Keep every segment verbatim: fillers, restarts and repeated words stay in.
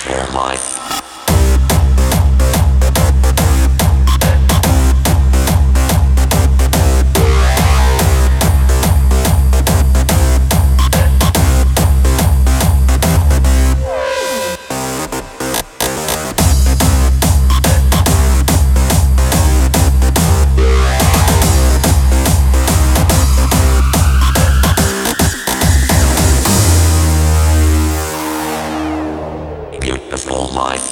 beautiful life. Beautiful life.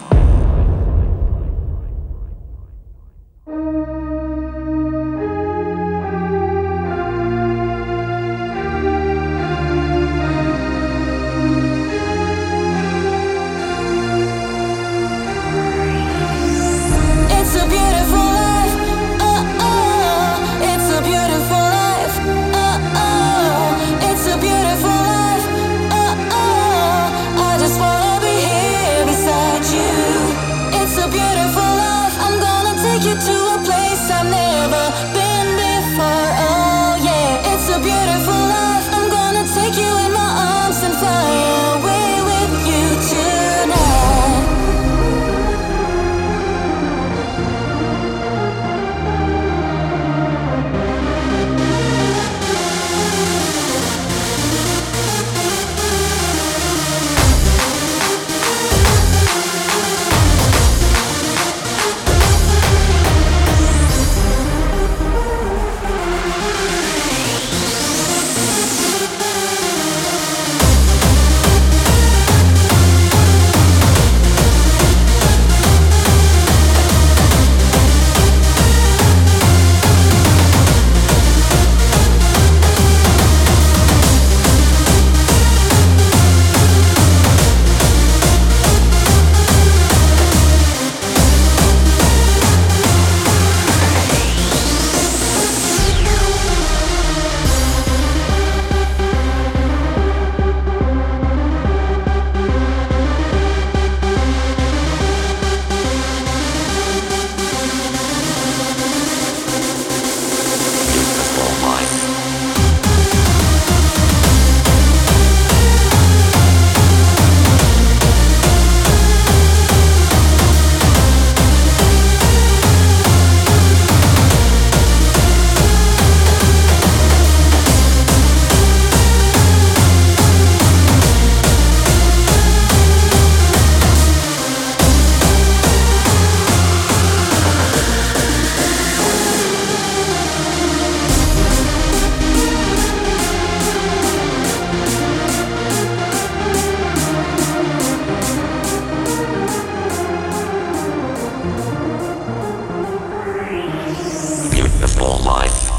It's a beautiful life. Oh, oh, it's a beautiful life. Oh, oh, it's a beautiful life. Oh, oh, I just wanna be here beside you. It's a beautiful life. I'm gonna take you to a place I've never been before. Oh yeah, it's a beautiful life. I'm gonna take you in my arms and fly away with you tonight. Beautiful life. Beautiful life.